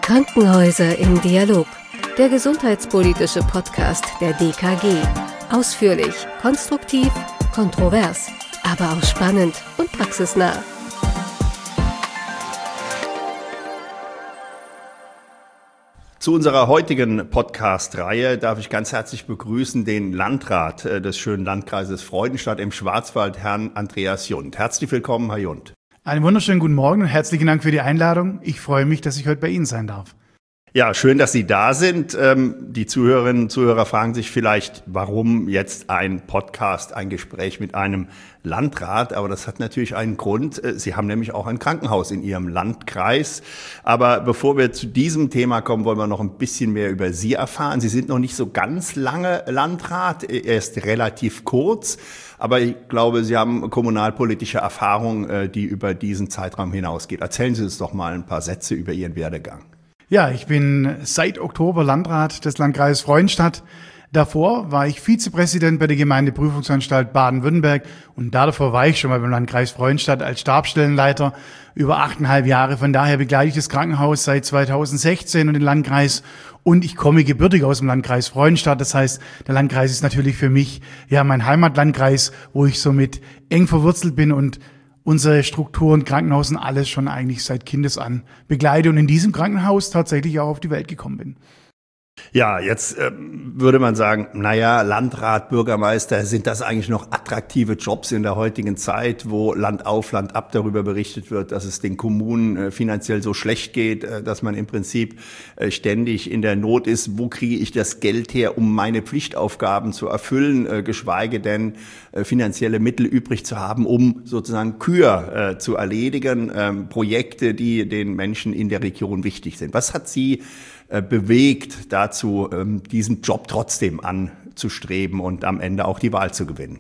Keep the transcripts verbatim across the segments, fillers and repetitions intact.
Krankenhäuser im Dialog, der gesundheitspolitische Podcast der D K G. Ausführlich, konstruktiv, kontrovers, aber auch spannend und praxisnah. Zu unserer heutigen Podcast-Reihe darf ich ganz herzlich begrüßen den Landrat des schönen Landkreises Freudenstadt im Schwarzwald, Herrn Andreas Jund. Herzlich willkommen, Herr Jund. Einen wunderschönen guten Morgen und herzlichen Dank für die Einladung. Ich freue mich, dass ich heute bei Ihnen sein darf. Ja, schön, dass Sie da sind. Die Zuhörerinnen und Zuhörer fragen sich vielleicht, warum jetzt ein Podcast, ein Gespräch mit einem Landrat? Aber das hat natürlich einen Grund. Sie haben nämlich auch ein Krankenhaus in Ihrem Landkreis. Aber bevor wir zu diesem Thema kommen, wollen wir noch ein bisschen mehr über Sie erfahren. Sie sind noch nicht so ganz lange Landrat, erst relativ kurz. Aber ich glaube, Sie haben kommunalpolitische Erfahrung, die über diesen Zeitraum hinausgeht. Erzählen Sie uns doch mal ein paar Sätze über Ihren Werdegang. Ja, ich bin seit Oktober Landrat des Landkreises Freudenstadt. Davor war ich Vizepräsident bei der Gemeindeprüfungsanstalt Baden-Württemberg und davor war ich schon mal beim Landkreis Freudenstadt als Stabsstellenleiter über achteinhalb Jahre. Von daher begleite ich das Krankenhaus seit zweitausendsechzehn und den Landkreis und ich komme gebürtig aus dem Landkreis Freudenstadt. Das heißt, der Landkreis ist natürlich für mich ja mein Heimatlandkreis, wo ich somit eng verwurzelt bin und unsere Strukturen, Krankenhaus und alles schon eigentlich seit Kindes an begleite und in diesem Krankenhaus tatsächlich auch auf die Welt gekommen bin. Ja, jetzt äh, würde man sagen, naja, Landrat, Bürgermeister, sind das eigentlich noch attraktive Jobs in der heutigen Zeit, wo Land auf, Land ab darüber berichtet wird, dass es den Kommunen äh, finanziell so schlecht geht, äh, dass man im Prinzip äh, ständig in der Not ist, wo kriege ich das Geld her, um meine Pflichtaufgaben zu erfüllen, äh, geschweige denn äh, finanzielle Mittel übrig zu haben, um sozusagen Kür äh, zu erledigen, äh, Projekte, die den Menschen in der Region wichtig sind. Was hat Sie bewegt dazu, diesen Job trotzdem anzustreben und am Ende auch die Wahl zu gewinnen?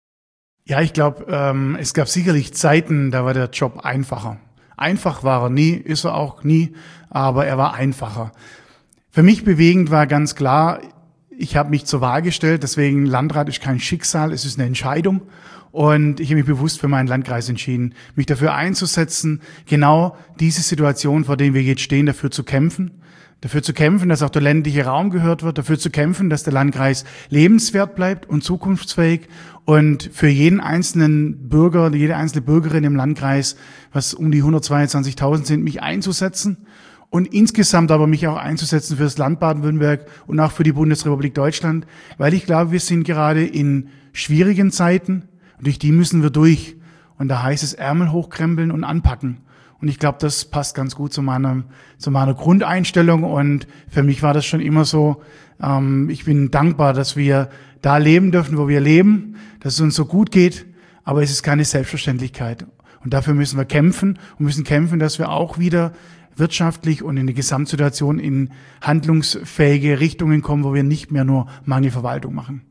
Ja, ich glaube, ähm, es gab sicherlich Zeiten, da war der Job einfacher. Einfach war er nie, ist er auch nie, aber er war einfacher. Für mich bewegend war ganz klar, ich habe mich zur Wahl gestellt, deswegen Landrat ist kein Schicksal, es ist eine Entscheidung. Und ich habe mich bewusst für meinen Landkreis entschieden, mich dafür einzusetzen, genau diese Situation, vor der wir jetzt stehen, dafür zu kämpfen. Dafür zu kämpfen, dass auch der ländliche Raum gehört wird, dafür zu kämpfen, dass der Landkreis lebenswert bleibt und zukunftsfähig und für jeden einzelnen Bürger, jede einzelne Bürgerin im Landkreis, was um die hundertzweiundzwanzigtausend sind, mich einzusetzen und insgesamt aber mich auch einzusetzen für das Land Baden-Württemberg und auch für die Bundesrepublik Deutschland, weil ich glaube, wir sind gerade in schwierigen Zeiten und durch die müssen wir durch. Und da heißt es Ärmel hochkrempeln und anpacken. Und ich glaube, das passt ganz gut zu meiner, zu meiner Grundeinstellung. Und für mich war das schon immer so, ähm, ich bin dankbar, dass wir da leben dürfen, wo wir leben, dass es uns so gut geht. Aber es ist keine Selbstverständlichkeit. Und dafür müssen wir kämpfen und müssen kämpfen, dass wir auch wieder wirtschaftlich und in der Gesamtsituation in handlungsfähige Richtungen kommen, wo wir nicht mehr nur Mangelverwaltung machen.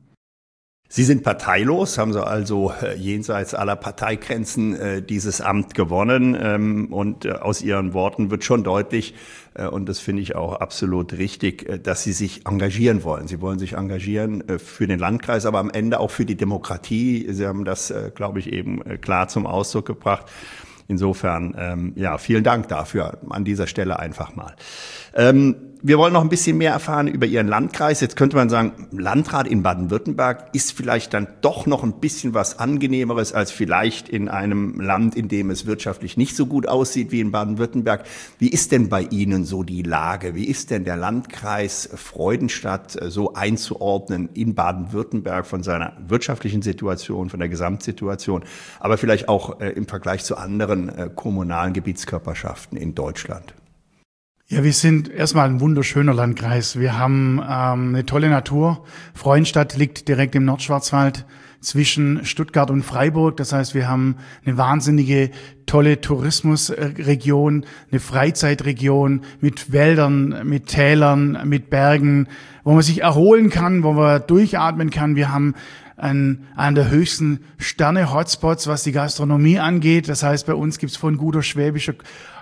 Sie sind parteilos, haben Sie also äh, jenseits aller Parteigrenzen äh, dieses Amt gewonnen ähm, und äh, aus Ihren Worten wird schon deutlich, äh, und das finde ich auch absolut richtig, äh, dass Sie sich engagieren wollen. Sie wollen sich engagieren äh, für den Landkreis, aber am Ende auch für die Demokratie. Sie haben das, äh, glaube ich, eben äh, klar zum Ausdruck gebracht. Insofern, ähm, ja, vielen Dank dafür an dieser Stelle einfach mal. Ähm, wir wollen noch ein bisschen mehr erfahren über Ihren Landkreis. Jetzt könnte man sagen, Landrat in Baden-Württemberg ist vielleicht dann doch noch ein bisschen was Angenehmeres als vielleicht in einem Land, in dem es wirtschaftlich nicht so gut aussieht wie in Baden-Württemberg. Wie ist denn bei Ihnen so die Lage? Wie ist denn der Landkreis Freudenstadt so einzuordnen in Baden-Württemberg von seiner wirtschaftlichen Situation, von der Gesamtsituation, aber vielleicht auch äh, im Vergleich zu anderen äh, kommunalen Gebietskörperschaften in Deutschland? Ja, wir sind erstmal ein wunderschöner Landkreis. Wir haben ähm, eine tolle Natur. Freudenstadt liegt direkt im Nordschwarzwald zwischen Stuttgart und Freiburg. Das heißt, wir haben eine wahnsinnige, tolle Tourismusregion, eine Freizeitregion mit Wäldern, mit Tälern, mit Bergen, wo man sich erholen kann, wo man durchatmen kann. Wir haben einen, einen der höchsten Sterne-Hotspots, was die Gastronomie angeht. Das heißt, bei uns gibt's von guter schwäbischer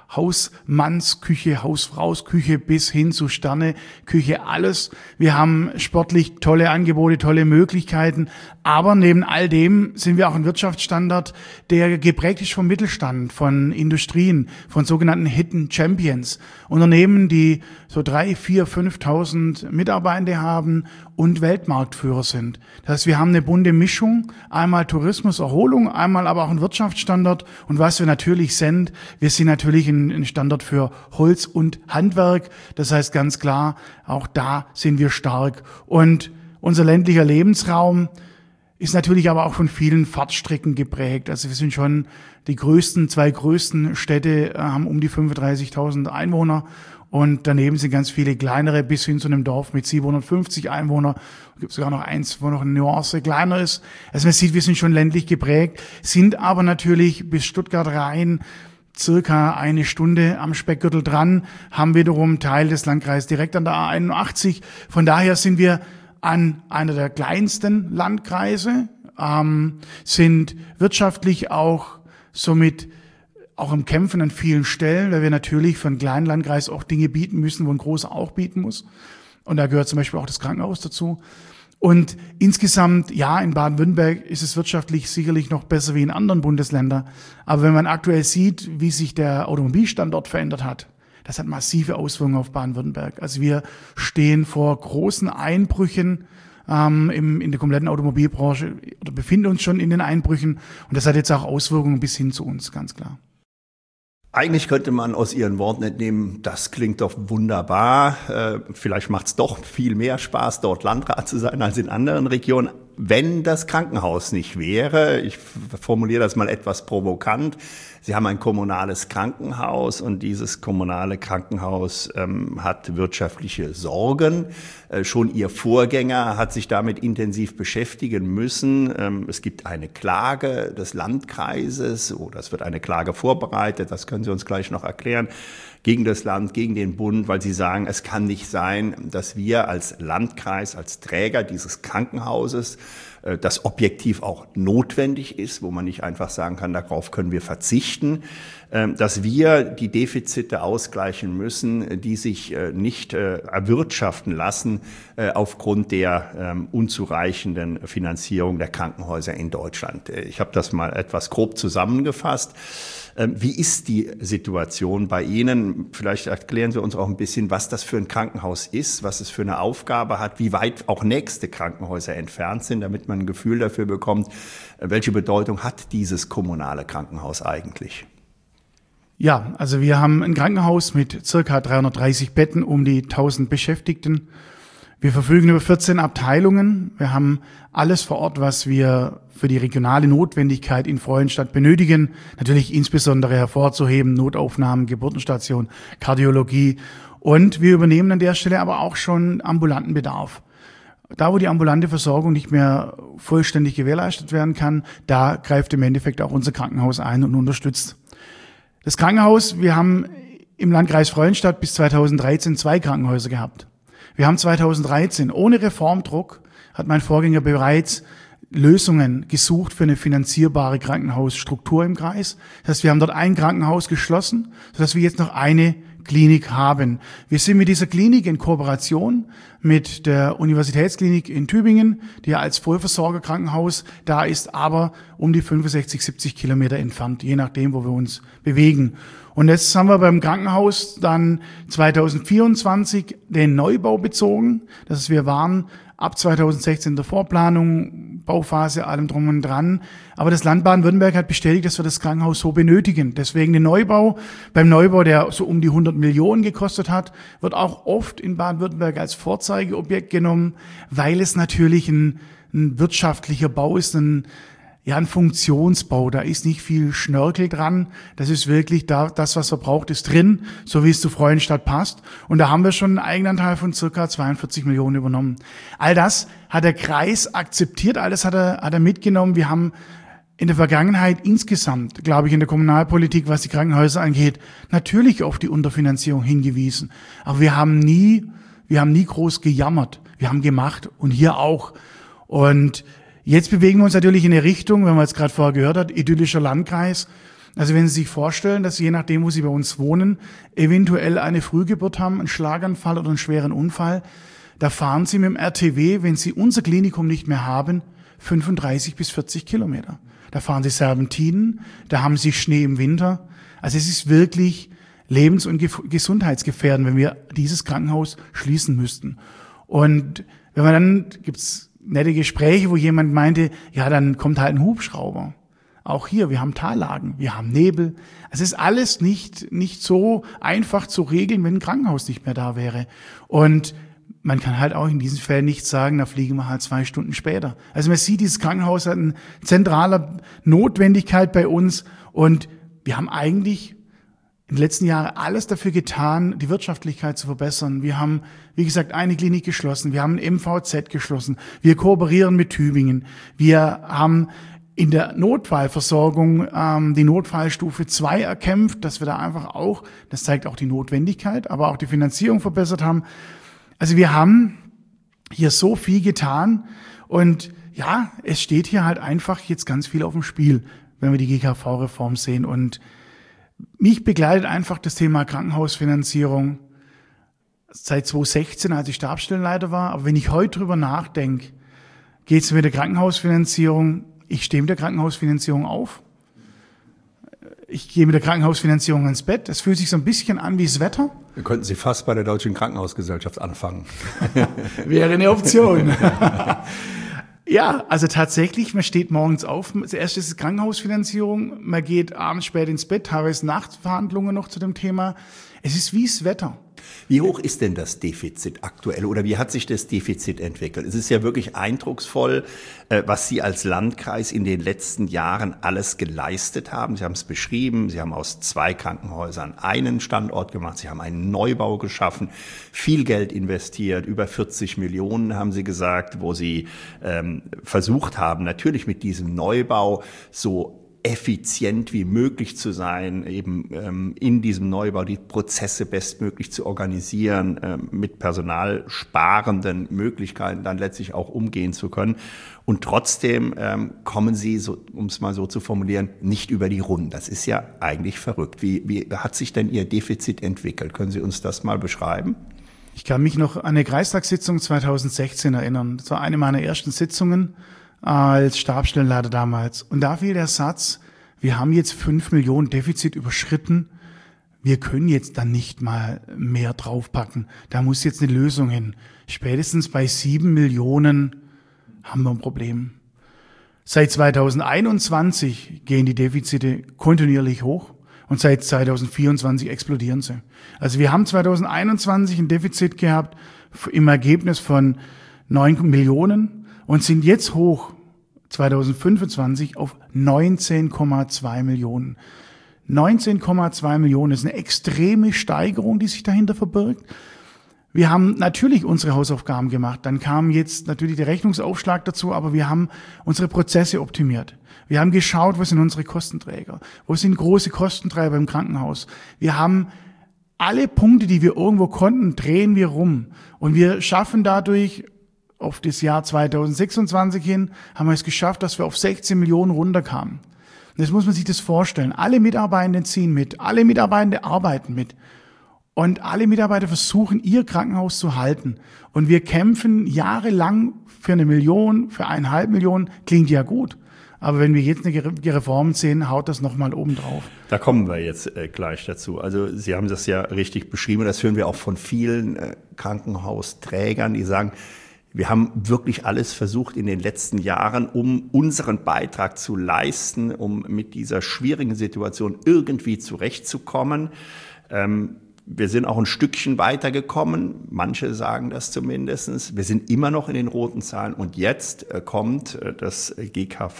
Hausmannsküche, Hausfrausküche bis hin zu Sterneküche, alles. Wir haben sportlich tolle Angebote, tolle Möglichkeiten. Aber neben all dem sind wir auch ein Wirtschaftsstandort, der geprägt ist vom Mittelstand, von Industrien, von sogenannten Hidden Champions. Unternehmen, die so drei, vier, fünftausend Mitarbeiter haben und Weltmarktführer sind. Das heißt, wir haben eine bunte Mischung, einmal Tourismus, Erholung, einmal aber auch ein Wirtschaftsstandort. Und was wir natürlich sind, wir sind natürlich ein ein Standort für Holz und Handwerk. Das heißt ganz klar, auch da sind wir stark. Und unser ländlicher Lebensraum ist natürlich aber auch von vielen Fahrtstrecken geprägt. Also wir sind schon die größten, zwei größten Städte, haben um die fünfunddreißigtausend Einwohner. Und daneben sind ganz viele kleinere, bis hin zu einem Dorf mit siebenhundertfünfzig Einwohnern. Es gibt sogar noch eins, wo noch eine Nuance kleiner ist. Also man sieht, wir sind schon ländlich geprägt, sind aber natürlich bis Stuttgart rein circa eine Stunde am Speckgürtel dran, haben wiederum Teil des Landkreises direkt an der A einundachtzig. Von daher sind wir an einer der kleinsten Landkreise, ähm, sind wirtschaftlich auch somit auch im Kämpfen an vielen Stellen, weil wir natürlich für einen kleinen Landkreis auch Dinge bieten müssen, wo ein großer auch bieten muss. Und da gehört zum Beispiel auch das Krankenhaus dazu. Und insgesamt, ja, in Baden-Württemberg ist es wirtschaftlich sicherlich noch besser wie in anderen Bundesländern. Aber wenn man aktuell sieht, wie sich der Automobilstandort verändert hat, das hat massive Auswirkungen auf Baden-Württemberg. Also wir stehen vor großen Einbrüchen ähm, im, in der kompletten Automobilbranche oder befinden uns schon in den Einbrüchen. Und das hat jetzt auch Auswirkungen bis hin zu uns, ganz klar. Eigentlich könnte man aus Ihren Worten entnehmen, das klingt doch wunderbar. Äh, vielleicht macht es doch viel mehr Spaß, dort Landrat zu sein als in anderen Regionen. Wenn das Krankenhaus nicht wäre, ich formuliere das mal etwas provokant, Sie haben ein kommunales Krankenhaus und dieses kommunale Krankenhaus ähm, hat wirtschaftliche Sorgen. Äh, schon Ihr Vorgänger hat sich damit intensiv beschäftigen müssen. Ähm, es gibt eine Klage des Landkreises oder es wird eine Klage vorbereitet, das können Sie uns gleich noch erklären, gegen das Land, gegen den Bund, weil Sie sagen, es kann nicht sein, dass wir als Landkreis, als Träger dieses Krankenhauses, das objektiv auch notwendig ist, wo man nicht einfach sagen kann, darauf können wir verzichten, dass wir die Defizite ausgleichen müssen, die sich nicht erwirtschaften lassen aufgrund der unzureichenden Finanzierung der Krankenhäuser in Deutschland. Ich habe das mal etwas grob zusammengefasst. Wie ist die Situation bei Ihnen? Vielleicht erklären Sie uns auch ein bisschen, was das für ein Krankenhaus ist, was es für eine Aufgabe hat, wie weit auch nächste Krankenhäuser entfernt sind, damit man ein Gefühl dafür bekommt, welche Bedeutung hat dieses kommunale Krankenhaus eigentlich? Ja, also wir haben ein Krankenhaus mit circa dreihundertdreißig Betten, um die tausend Beschäftigten. Wir verfügen über vierzehn Abteilungen. Wir haben alles vor Ort, was wir für die regionale Notwendigkeit in Freudenstadt benötigen. Natürlich insbesondere hervorzuheben Notaufnahmen, Geburtenstation, Kardiologie. Und wir übernehmen an der Stelle aber auch schon ambulanten Bedarf. Da, wo die ambulante Versorgung nicht mehr vollständig gewährleistet werden kann, da greift im Endeffekt auch unser Krankenhaus ein und unterstützt. Das Krankenhaus, wir haben im Landkreis Freudenstadt bis zweitausenddreizehn zwei Krankenhäuser gehabt. Wir haben zweitausenddreizehn, ohne Reformdruck, hat mein Vorgänger bereits Lösungen gesucht für eine finanzierbare Krankenhausstruktur im Kreis. Das heißt, wir haben dort ein Krankenhaus geschlossen, sodass wir jetzt noch eine Klinik haben. Wir sind mit dieser Klinik in Kooperation mit der Universitätsklinik in Tübingen, die ja als Vollversorgerkrankenhaus da ist, aber um die fünfundsechzig, siebzig Kilometer entfernt, je nachdem, wo wir uns bewegen. Und jetzt haben wir beim Krankenhaus dann zweitausendvierundzwanzig den Neubau bezogen. Das heißt, wir waren ab zweitausendsechzehn in der Vorplanung, Bauphase, allem drum und dran. Aber das Land Baden-Württemberg hat bestätigt, dass wir das Krankenhaus so benötigen. Deswegen den Neubau. Beim Neubau, der so um die hundert Millionen gekostet hat, wird auch oft in Baden-Württemberg als Vorzeigeobjekt genommen, weil es natürlich ein, ein wirtschaftlicher Bau ist, ein Ja, ein Funktionsbau, da ist nicht viel Schnörkel dran. Das ist wirklich da, das, was man braucht, ist drin, so wie es zu Freudenstadt passt. Und da haben wir schon einen Eigenanteil von circa zweiundvierzig Millionen übernommen. All das hat der Kreis akzeptiert, all das hat er, hat er mitgenommen. Wir haben in der Vergangenheit insgesamt, glaube ich, in der Kommunalpolitik, was die Krankenhäuser angeht, natürlich auf die Unterfinanzierung hingewiesen. Aber wir haben nie, wir haben nie groß gejammert. Wir haben gemacht und hier auch. Und jetzt bewegen wir uns natürlich in eine Richtung, wenn man es gerade vorher gehört hat, idyllischer Landkreis. Also wenn Sie sich vorstellen, dass Sie je nachdem, wo Sie bei uns wohnen, eventuell eine Frühgeburt haben, einen Schlaganfall oder einen schweren Unfall, da fahren Sie mit dem R T W, wenn Sie unser Klinikum nicht mehr haben, fünfunddreißig bis vierzig Kilometer. Da fahren Sie Serpentinen, da haben Sie Schnee im Winter. Also es ist wirklich lebens- und gesundheitsgefährdend, wenn wir dieses Krankenhaus schließen müssten. Und wenn man dann, gibt's nette Gespräche, wo jemand meinte, ja, dann kommt halt ein Hubschrauber. Auch hier, wir haben Tallagen, wir haben Nebel. Es ist alles nicht, nicht so einfach zu regeln, wenn ein Krankenhaus nicht mehr da wäre. Und man kann halt auch in diesen Fällen nicht sagen, da fliegen wir halt zwei Stunden später. Also man sieht, dieses Krankenhaus hat eine zentrale Notwendigkeit bei uns und wir haben eigentlich in den letzten Jahren alles dafür getan, die Wirtschaftlichkeit zu verbessern. Wir haben, wie gesagt, eine Klinik geschlossen, wir haben ein M V Z geschlossen, wir kooperieren mit Tübingen, wir haben in der Notfallversorgung ähm, die Notfallstufe zwei erkämpft, dass wir da einfach auch, das zeigt auch die Notwendigkeit, aber auch die Finanzierung verbessert haben. Also wir haben hier so viel getan und ja, es steht hier halt einfach jetzt ganz viel auf dem Spiel, wenn wir die G K V-Reform sehen. Und mich begleitet einfach das Thema Krankenhausfinanzierung seit zweitausendsechzehn, als ich Stabsstellenleiter war. Aber wenn ich heute drüber nachdenke, geht es mit der Krankenhausfinanzierung, ich stehe mit der Krankenhausfinanzierung auf. Ich gehe mit der Krankenhausfinanzierung ins Bett. Es fühlt sich so ein bisschen an wie das Wetter. Wir könnten Sie fast bei der Deutschen Krankenhausgesellschaft anfangen. Wäre eine Option. Ja, also tatsächlich, man steht morgens auf. Zuerst ist es Krankenhausfinanzierung. Man geht abends spät ins Bett, teilweise Nachtverhandlungen noch zu dem Thema. Es ist wie das Wetter. Wie hoch ist denn das Defizit aktuell oder wie hat sich das Defizit entwickelt? Es ist ja wirklich eindrucksvoll, was Sie als Landkreis in den letzten Jahren alles geleistet haben. Sie haben es beschrieben, Sie haben aus zwei Krankenhäusern einen Standort gemacht, Sie haben einen Neubau geschaffen, viel Geld investiert, über vierzig Millionen haben Sie gesagt, wo Sie ähm, versucht haben, natürlich mit diesem Neubau so effizient wie möglich zu sein, eben ähm, in diesem Neubau die Prozesse bestmöglich zu organisieren, ähm, mit personalsparenden Möglichkeiten dann letztlich auch umgehen zu können. Und trotzdem ähm, kommen Sie, so, um es mal so zu formulieren, nicht über die Runden. Das ist ja eigentlich verrückt. Wie, wie hat sich denn Ihr Defizit entwickelt? Können Sie uns das mal beschreiben? Ich kann mich noch an eine Kreistagssitzung zweitausendsechzehn erinnern. Das war eine meiner ersten Sitzungen als Stabsstellenleiter damals. Und da fiel der Satz, wir haben jetzt fünf Millionen Defizit überschritten, wir können jetzt dann nicht mal mehr draufpacken. Da muss jetzt eine Lösung hin. Spätestens bei sieben Millionen haben wir ein Problem. Seit zweitausendeinundzwanzig gehen die Defizite kontinuierlich hoch und seit zweitausendvierundzwanzig explodieren sie. Also wir haben zweitausendeinundzwanzig ein Defizit gehabt im Ergebnis von neun Millionen. Und sind jetzt hoch, zweitausendfünfundzwanzig, auf neunzehn Komma zwei Millionen. neunzehn Komma zwei Millionen ist eine extreme Steigerung, die sich dahinter verbirgt. Wir haben natürlich unsere Hausaufgaben gemacht. Dann kam jetzt natürlich der Rechnungsaufschlag dazu, aber wir haben unsere Prozesse optimiert. Wir haben geschaut, wo sind unsere Kostenträger? Wo sind große Kostentreiber im Krankenhaus? Wir haben alle Punkte, die wir irgendwo konnten, drehen wir rum. Und wir schaffen dadurch, auf das Jahr zweitausendsechsundzwanzig hin, haben wir es geschafft, dass wir auf sechzehn Millionen runterkamen. Und jetzt muss man sich das vorstellen. Alle Mitarbeitenden ziehen mit, alle Mitarbeitenden arbeiten mit. Und alle Mitarbeiter versuchen, ihr Krankenhaus zu halten. Und wir kämpfen jahrelang für eine Million, für eineinhalb Millionen. Klingt ja gut. Aber wenn wir jetzt eine Reform sehen, haut das nochmal oben drauf. Da kommen wir jetzt äh, gleich dazu. Also Sie haben das ja richtig beschrieben. Das hören wir auch von vielen äh, Krankenhausträgern, die sagen, wir haben wirklich alles versucht in den letzten Jahren, um unseren Beitrag zu leisten, um mit dieser schwierigen Situation irgendwie zurechtzukommen. Ähm, wir sind auch ein Stückchen weitergekommen. Manche sagen das zumindest. Wir sind immer noch in den roten Zahlen. Und jetzt äh, kommt äh, das G K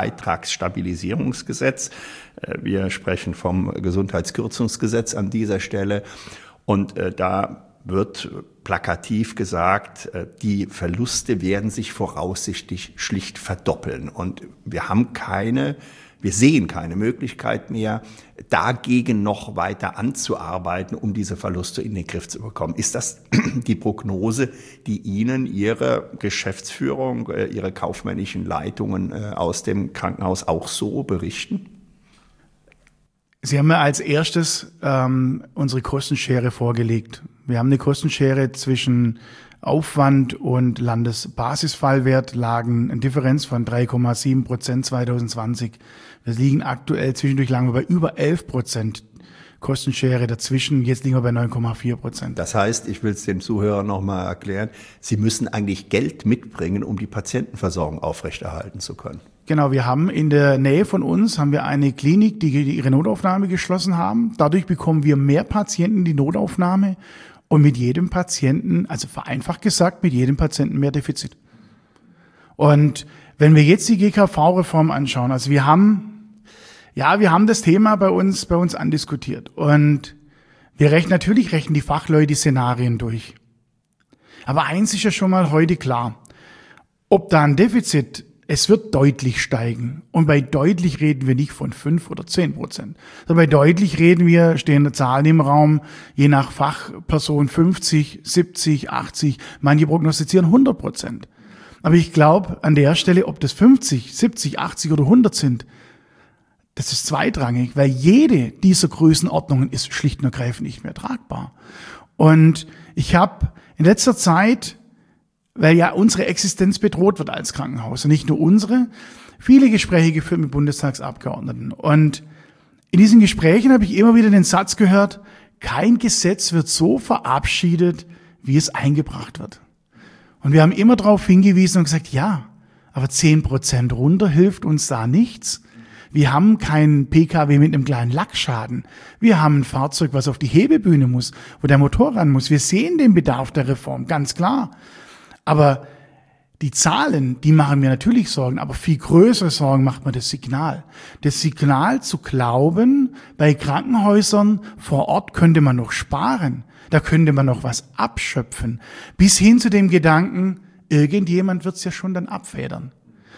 V-Beitragsstabilisierungsgesetz. Äh, wir sprechen vom Gesundheitskürzungsgesetz an dieser Stelle. Und äh, da wird plakativ gesagt, die Verluste werden sich voraussichtlich schlicht verdoppeln. Und wir haben keine, wir sehen keine Möglichkeit mehr, dagegen noch weiter anzuarbeiten, um diese Verluste in den Griff zu bekommen. Ist das die Prognose, die Ihnen Ihre Geschäftsführung, Ihre kaufmännischen Leitungen aus dem Krankenhaus auch so berichten? Also Sie haben ja als erstes ähm, unsere Kostenschere vorgelegt. Wir haben eine Kostenschere zwischen Aufwand und Landesbasisfallwert lagen eine Differenz von drei Komma sieben Prozent zwanzig zwanzig. Wir liegen aktuell zwischendurch lagen wir bei über elf Prozent Kostenschere dazwischen. Jetzt liegen wir bei neun Komma vier Prozent. Das heißt, ich will es den Zuhörern nochmal erklären, Sie müssen eigentlich Geld mitbringen, um die Patientenversorgung aufrechterhalten zu können. Genau, wir haben in der Nähe von uns haben wir eine Klinik, die ihre Notaufnahme geschlossen haben. Dadurch bekommen wir mehr Patienten in die Notaufnahme und mit jedem Patienten, also vereinfacht gesagt, mit jedem Patienten mehr Defizit. Und wenn wir jetzt die G K V-Reform anschauen, also wir haben, ja, wir haben das Thema bei uns, bei uns andiskutiert und wir rechnen, natürlich rechnen die Fachleute die Szenarien durch. Aber eins ist ja schon mal heute klar, ob da ein Defizit, es wird deutlich steigen. Und bei deutlich reden wir nicht von fünf oder zehn Prozent. Sondern bei deutlich reden wir, stehen Zahlen im Raum, je nach Fachperson fünfzig, siebzig, achtzig, manche prognostizieren hundert Prozent. Aber ich glaube, an der Stelle, ob das fünfzig, siebzig, achtzig oder hundert sind, das ist zweitrangig, weil jede dieser Größenordnungen ist schlicht und ergreifend nicht mehr tragbar. Und ich habe in letzter Zeit, weil ja unsere Existenz bedroht wird als Krankenhaus und nicht nur unsere, viele Gespräche geführt mit Bundestagsabgeordneten. Und in diesen Gesprächen habe ich immer wieder den Satz gehört, kein Gesetz wird so verabschiedet, wie es eingebracht wird. Und wir haben immer darauf hingewiesen und gesagt, ja, aber zehn Prozent runter hilft uns da nichts. Wir haben keinen P K W mit einem kleinen Lackschaden. Wir haben ein Fahrzeug, was auf die Hebebühne muss, wo der Motor ran muss. Wir sehen den Bedarf der Reform, ganz klar. Aber die Zahlen, die machen mir natürlich Sorgen, aber viel größere Sorgen macht mir das Signal. Das Signal zu glauben, bei Krankenhäusern vor Ort könnte man noch sparen, da könnte man noch was abschöpfen, bis hin zu dem Gedanken, irgendjemand wird es ja schon dann abfedern.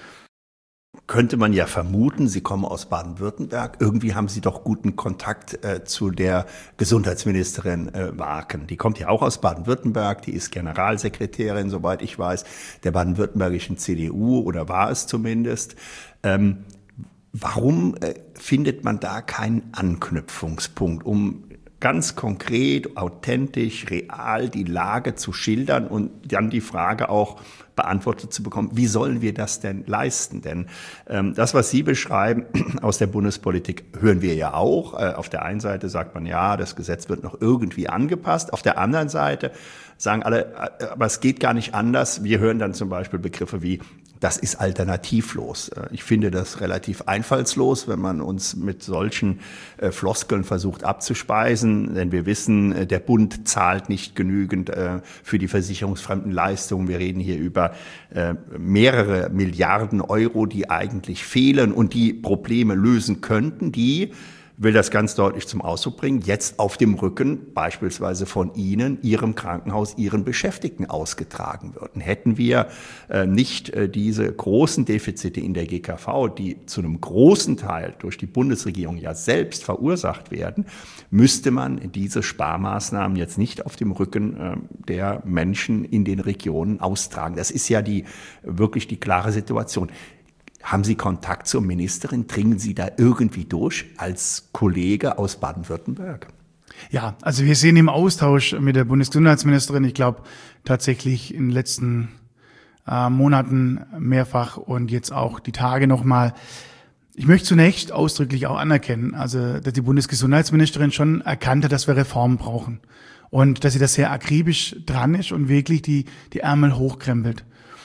Könnte man ja vermuten, Sie kommen aus Baden-Württemberg. Irgendwie haben Sie doch guten Kontakt äh, zu der Gesundheitsministerin äh, Marken. Die kommt ja auch aus Baden-Württemberg. Die ist Generalsekretärin, soweit ich weiß, der baden-württembergischen C D U oder war es zumindest. Ähm, warum äh, findet man da keinen Anknüpfungspunkt, um ganz konkret, authentisch, real die Lage zu schildern und dann die Frage auch beantwortet zu bekommen, wie sollen wir das denn leisten? Denn ähm, das, was Sie beschreiben aus der Bundespolitik, hören wir ja auch. Äh, auf der einen Seite sagt man, ja, das Gesetz wird noch irgendwie angepasst. Auf der anderen Seite sagen alle, äh, aber es geht gar nicht anders. Wir hören dann zum Beispiel Begriffe wie, das ist alternativlos. Ich finde das relativ einfallslos, wenn man uns mit solchen äh, Floskeln versucht abzuspeisen, denn wir wissen, äh, der Bund zahlt nicht genügend äh, für die versicherungsfremden Leistungen. Wir reden hier über äh, mehrere Milliarden Euro, die eigentlich fehlen und die Probleme lösen könnten, die, will das ganz deutlich zum Ausdruck bringen, jetzt auf dem Rücken beispielsweise von Ihnen, Ihrem Krankenhaus, Ihren Beschäftigten ausgetragen würden. Hätten wir äh, nicht äh, diese großen Defizite in der G K V, die zu einem großen Teil durch die Bundesregierung ja selbst verursacht werden, müsste man diese Sparmaßnahmen jetzt nicht auf dem Rücken äh, der Menschen in den Regionen austragen. Das ist ja die wirklich die klare Situation. Haben Sie Kontakt zur Ministerin? Dringen Sie da irgendwie durch als Kollege aus Baden-Württemberg? Ja, also wir sind im Austausch mit der Bundesgesundheitsministerin. Ich glaube tatsächlich in den letzten äh, Monaten mehrfach und jetzt auch die Tage nochmal. Ich möchte zunächst ausdrücklich auch anerkennen, also dass die Bundesgesundheitsministerin schon erkannt hat, dass wir Reformen brauchen und dass sie da sehr akribisch dran ist und wirklich die die Ärmel hochkrempelt.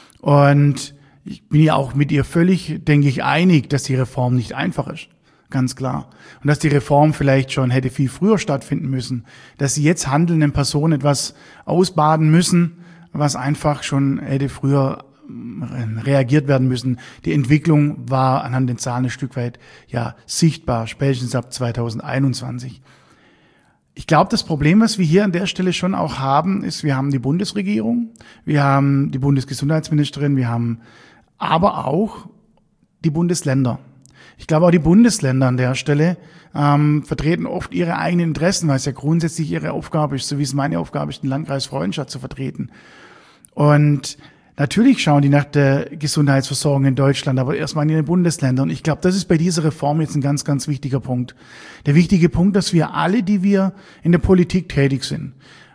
Und ich bin ja auch mit ihr völlig, denke ich, einig, dass die Reform nicht einfach ist. Ganz klar. Und dass die Reform vielleicht schon hätte viel früher stattfinden müssen. Dass die jetzt handelnden Personen etwas ausbaden müssen, was einfach schon hätte früher reagiert werden müssen. Die Entwicklung war anhand den Zahlen ein Stück weit ja sichtbar, spätestens ab zweitausendeinundzwanzig. Ich glaube, das Problem, was wir hier an der Stelle schon auch haben, ist, wir haben die Bundesregierung, wir haben die Bundesgesundheitsministerin, wir haben aber auch die Bundesländer. Ich glaube, auch die Bundesländer an der Stelle ähm, vertreten oft ihre eigenen Interessen, weil es ja grundsätzlich ihre Aufgabe ist, so wie es meine Aufgabe ist, den Landkreis Freudenstadt zu vertreten. Und Natürlich schauen die nach der Gesundheitsversorgung in Deutschland, aber erstmal in den Bundesländern. Und ich glaube, das ist bei dieser Reform jetzt ein ganz, ganz wichtiger Punkt. Der wichtige Punkt, dass wir alle, die wir in der Politik tätig sind,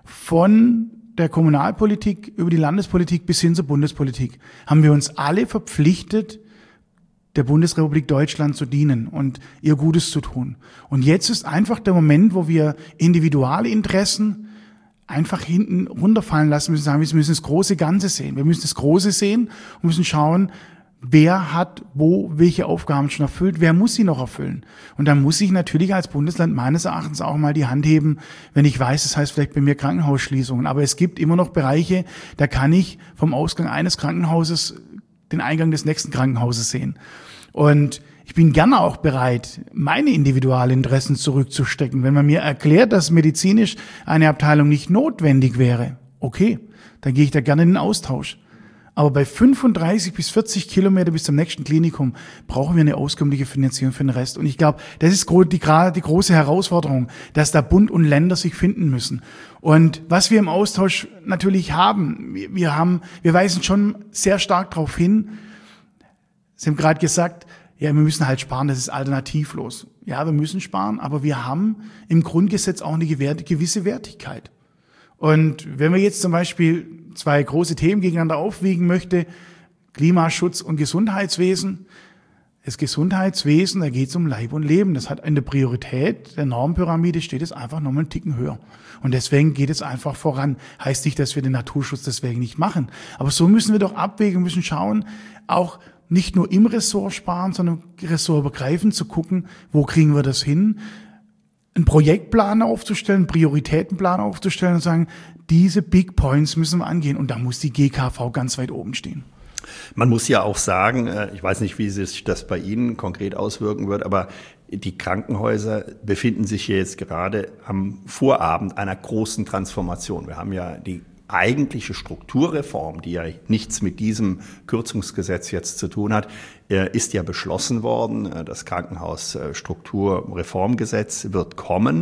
von der Kommunalpolitik über die Landespolitik bis hin zur Bundespolitik, haben wir uns alle verpflichtet, der Bundesrepublik Deutschland zu dienen und ihr Gutes zu tun. Und jetzt ist einfach der Moment, wo wir Individualinteressen einfach hinten runterfallen lassen müssen, sagen, wir müssen das große Ganze sehen. Wir müssen das Große sehen und müssen schauen, wer hat wo welche Aufgaben schon erfüllt, wer muss sie noch erfüllen. Und dann muss ich natürlich als Bundesland meines Erachtens auch mal die Hand heben, wenn ich weiß, das heißt vielleicht bei mir Krankenhausschließungen. Aber es gibt immer noch Bereiche, da kann ich vom Ausgang eines Krankenhauses den Eingang des nächsten Krankenhauses sehen. Und ich bin gerne auch bereit, meine Individualinteressen zurückzustecken. Wenn man mir erklärt, dass medizinisch eine Abteilung nicht notwendig wäre, okay, dann gehe ich da gerne in den Austausch. Aber bei fünfunddreißig bis vierzig Kilometer bis zum nächsten Klinikum brauchen wir eine auskömmliche Finanzierung für den Rest. Und ich glaube, das ist die, gerade die große Herausforderung, dass da Bund und Länder sich finden müssen. Und was wir im Austausch natürlich haben, wir, wir haben, wir weisen schon sehr stark darauf hin. Sie haben gerade gesagt, ja, wir müssen halt sparen, das ist alternativlos. Ja, wir müssen sparen, aber wir haben im Grundgesetz auch eine gewisse Wertigkeit. Und wenn wir jetzt zum Beispiel zwei große Themen gegeneinander aufwiegen möchte, Klimaschutz und Gesundheitswesen, das Gesundheitswesen, da geht es um Leib und Leben. Das hat eine Priorität der Normpyramide, steht es einfach nochmal einen Ticken höher. Und deswegen geht es einfach voran. Heißt nicht, dass wir den Naturschutz deswegen nicht machen. Aber so müssen wir doch abwägen, müssen schauen, auch nicht nur im Ressort sparen, sondern ressortübergreifend zu gucken, wo kriegen wir das hin, einen Projektplan aufzustellen, einen Prioritätenplan aufzustellen und sagen, diese Big Points müssen wir angehen. Und da muss die G K V ganz weit oben stehen. Man muss ja auch sagen, ich weiß nicht, wie sich das bei Ihnen konkret auswirken wird, aber die Krankenhäuser befinden sich jetzt gerade am Vorabend einer großen Transformation. Wir haben ja die eigentliche Strukturreform, die ja nichts mit diesem Kürzungsgesetz jetzt zu tun hat, ist ja beschlossen worden. Das Krankenhausstrukturreformgesetz wird kommen.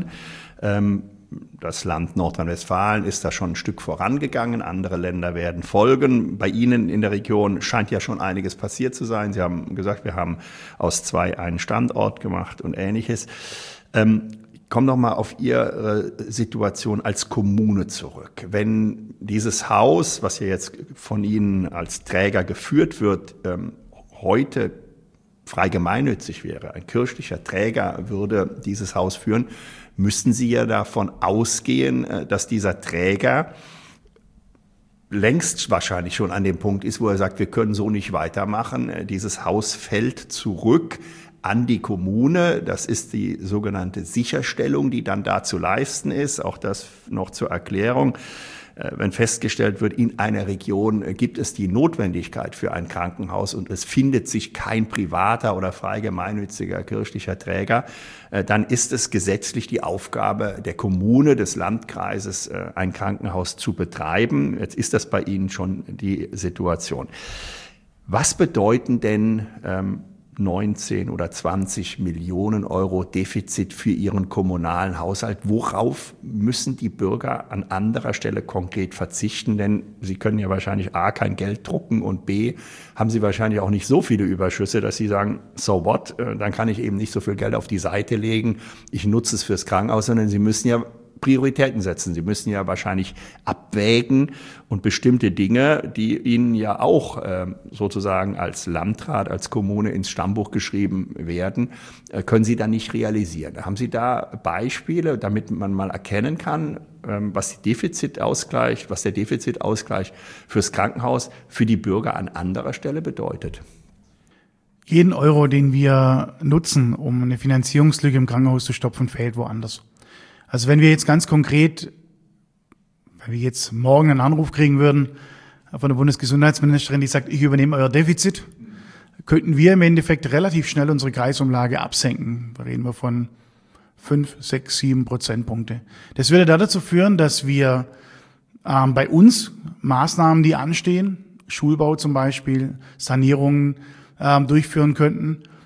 Das Land Nordrhein-Westfalen ist da schon ein Stück vorangegangen. Andere Länder werden folgen. Bei Ihnen in der Region scheint ja schon einiges passiert zu sein. Sie haben gesagt, wir haben aus zwei einen Standort gemacht und Ähnliches. Komm doch mal auf Ihre Situation als Kommune zurück. Wenn dieses Haus, was ja jetzt von Ihnen als Träger geführt wird, ähm, heute frei gemeinnützig wäre, ein kirchlicher Träger würde dieses Haus führen, müssten Sie ja davon ausgehen, dass dieser Träger längst wahrscheinlich schon an dem Punkt ist, wo er sagt, wir können so nicht weitermachen. Dieses Haus fällt zurück an die Kommune. Das ist die sogenannte Sicherstellung, die dann da zu leisten ist. Auch das noch zur Erklärung. Wenn festgestellt wird, in einer Region gibt es die Notwendigkeit für ein Krankenhaus und es findet sich kein privater oder frei gemeinnütziger kirchlicher Träger, dann ist es gesetzlich die Aufgabe der Kommune, des Landkreises, ein Krankenhaus zu betreiben. Jetzt ist das bei Ihnen schon die Situation. Was bedeuten denn ähm, neunzehn oder zwanzig Millionen Euro Defizit für Ihren kommunalen Haushalt? Worauf müssen die Bürger an anderer Stelle konkret verzichten? Denn Sie können ja wahrscheinlich A, kein Geld drucken und B, haben Sie wahrscheinlich auch nicht so viele Überschüsse, dass Sie sagen, so what, dann kann ich eben nicht so viel Geld auf die Seite legen, ich nutze es fürs Krankenhaus, sondern Sie müssen ja Prioritäten setzen. Sie müssen ja wahrscheinlich abwägen und bestimmte Dinge, die Ihnen ja auch äh, sozusagen als Landrat, als Kommune ins Stammbuch geschrieben werden, äh, können Sie dann nicht realisieren. Haben Sie da Beispiele, damit man mal erkennen kann, ähm, was die Defizitausgleich, was der Defizitausgleich fürs Krankenhaus für die Bürger an anderer Stelle bedeutet? Jeden Euro, den wir nutzen, um eine Finanzierungslücke im Krankenhaus zu stopfen, fällt woanders. Also wenn wir jetzt ganz konkret, wenn wir jetzt morgen einen Anruf kriegen würden von der Bundesgesundheitsministerin, die sagt, ich übernehme euer Defizit, könnten wir im Endeffekt relativ schnell unsere Kreisumlage absenken. Da reden wir von fünf, sechs, sieben Prozentpunkte. Das würde dazu führen, dass wir ähm, bei uns Maßnahmen, die anstehen, Schulbau zum Beispiel, Sanierungen ähm, durchführen könnten.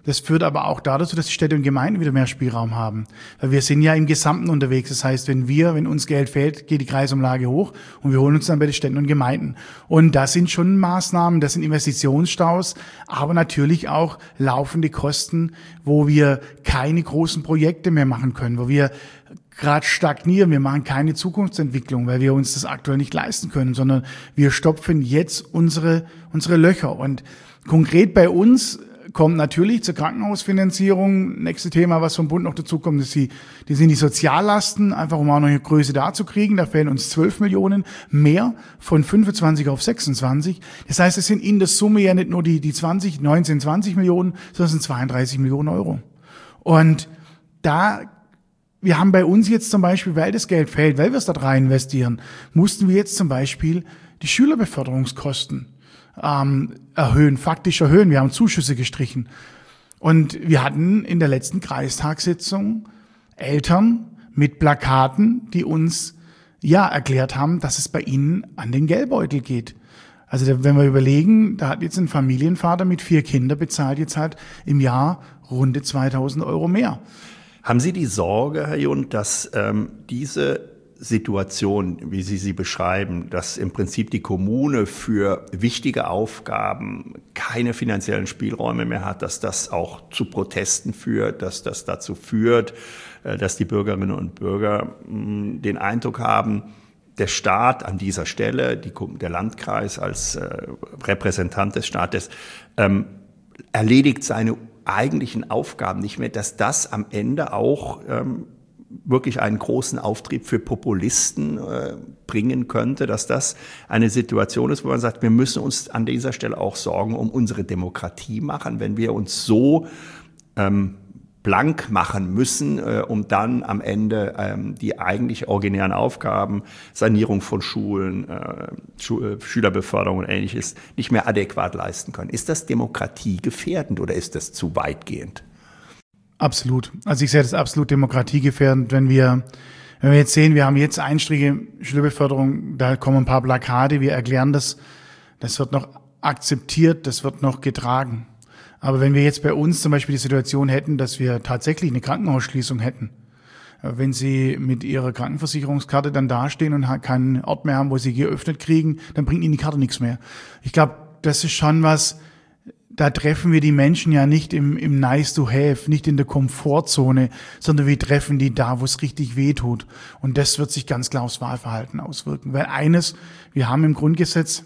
Das führt aber auch dazu, dass die Städte und Gemeinden wieder mehr Spielraum haben. Weil wir sind ja im Gesamten unterwegs. Das heißt, wenn wir, wenn uns Geld fehlt, geht die Kreisumlage hoch und wir holen uns dann bei den Städten und Gemeinden. Und das sind schon Maßnahmen, das sind Investitionsstaus, aber natürlich auch laufende Kosten, wo wir keine großen Projekte mehr machen können, wo wir gerade stagnieren. Wir machen keine Zukunftsentwicklung, weil wir uns das aktuell nicht leisten können, sondern wir stopfen jetzt unsere, unsere Löcher. Und konkret bei uns kommt natürlich zur Krankenhausfinanzierung. Nächste Thema, was vom Bund noch dazu kommt, ist die, die sind die Soziallasten, einfach um auch noch eine Größe da zu kriegen. Da fehlen uns zwölf Millionen mehr von fünfundzwanzig auf sechsundzwanzig. Das heißt, es sind in der Summe ja nicht nur die, die zwanzig, neunzehn, zwanzig Millionen, sondern es sind zweiunddreißig Millionen Euro. Und da, wir haben bei uns jetzt zum Beispiel, weil das Geld fehlt, weil wir es da rein investieren, mussten wir jetzt zum Beispiel die Schülerbeförderungskosten Ähm, erhöhen, faktisch erhöhen. Wir haben Zuschüsse gestrichen. Und wir hatten in der letzten Kreistagssitzung Eltern mit Plakaten, die uns ja erklärt haben, dass es bei ihnen an den Geldbeutel geht. Also wenn wir überlegen, da hat jetzt ein Familienvater mit vier Kindern bezahlt jetzt halt im Jahr runde zweitausend Euro mehr. Haben Sie die Sorge, Herr Jund, dass ähm, diese Situation, wie Sie sie beschreiben, dass im Prinzip die Kommune für wichtige Aufgaben keine finanziellen Spielräume mehr hat, dass das auch zu Protesten führt, dass das dazu führt, dass die Bürgerinnen und Bürger den Eindruck haben, der Staat an dieser Stelle, die, der Landkreis als äh, Repräsentant des Staates, ähm, erledigt seine eigentlichen Aufgaben nicht mehr, dass das am Ende auch ähm, wirklich einen großen Auftrieb für Populisten äh, bringen könnte, dass das eine Situation ist, wo man sagt, wir müssen uns an dieser Stelle auch Sorgen um unsere Demokratie machen, wenn wir uns so ähm, blank machen müssen, äh, um dann am Ende ähm, die eigentlich originären Aufgaben, Sanierung von Schulen, äh, Schu- Schülerbeförderung und Ähnliches, nicht mehr adäquat leisten können. Ist das demokratiegefährdend oder ist das zu weitgehend? Absolut. Also ich sehe das absolut demokratiegefährdend, wenn wir, wenn wir jetzt sehen, wir haben jetzt Einstiege Schülerbeförderung, da kommen ein paar Plakate, wir erklären das, das wird noch akzeptiert, das wird noch getragen. Aber wenn wir jetzt bei uns zum Beispiel die Situation hätten, dass wir tatsächlich eine Krankenhausschließung hätten, wenn Sie mit Ihrer Krankenversicherungskarte dann dastehen und keinen Ort mehr haben, wo Sie geöffnet kriegen, dann bringt Ihnen die Karte nichts mehr. Ich glaube, das ist schon was, da treffen wir die Menschen ja nicht im, im Nice to Have, nicht in der Komfortzone, sondern wir treffen die da, wo es richtig weh tut. Und das wird sich ganz klar aufs Wahlverhalten auswirken. Weil eines, wir haben im Grundgesetz